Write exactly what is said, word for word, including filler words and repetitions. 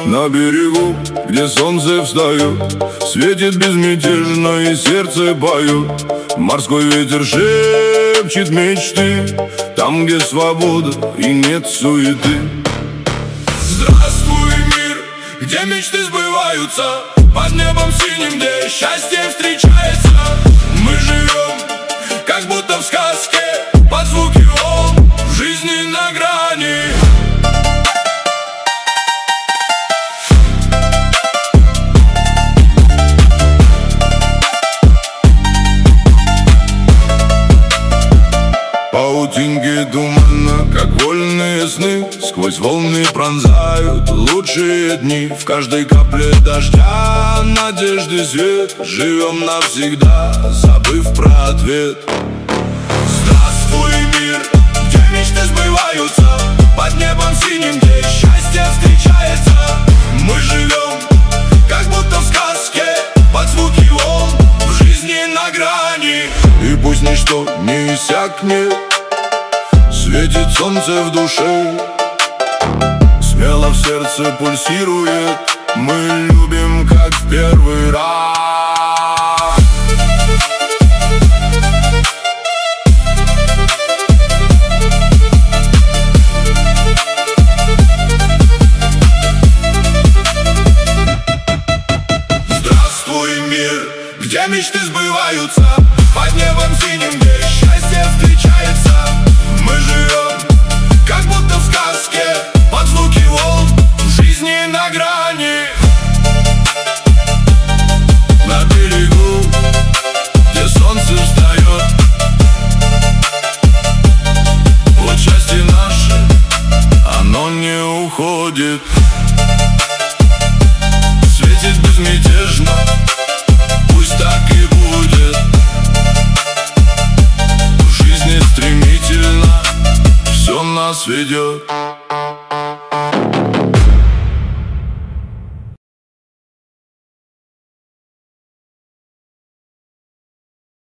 На берегу, где солнце встает, светит безмятежно и сердце поет. Морской ветер шепчет мечты, там, где свобода и нет суеты. Здравствуй, мир, где мечты сбываются, под небом синим, где счастье встречается. Мы живем, как будто в сказке, под звуки волн, жизни на грани. Паутинки туманно, как вольные сны, сквозь волны пронзают лучшие дни. В каждой капле дождя надежды свет, живем навсегда, забыв про ответ. Здравствуй, мир, где мечты сбываются, под небом синим, где счастье встречается. Мы живем, как будто в сказке, под звуки волн, в жизни на грани. И пусть ничто не иссякнет, светит солнце в душе, смело в сердце пульсирует. Мы любим, как в первый раз. Здравствуй, мир, где мечты сбываются, под небом синим, где счастье встречается. Мы живем, как будто в сказке, под звуки волн, в жизни на грани. На берегу, где солнце встает, вот счастье наше, оно не уходит. Светит безмятежно, пусть так и будет. В жизни стремительно все нас ведет.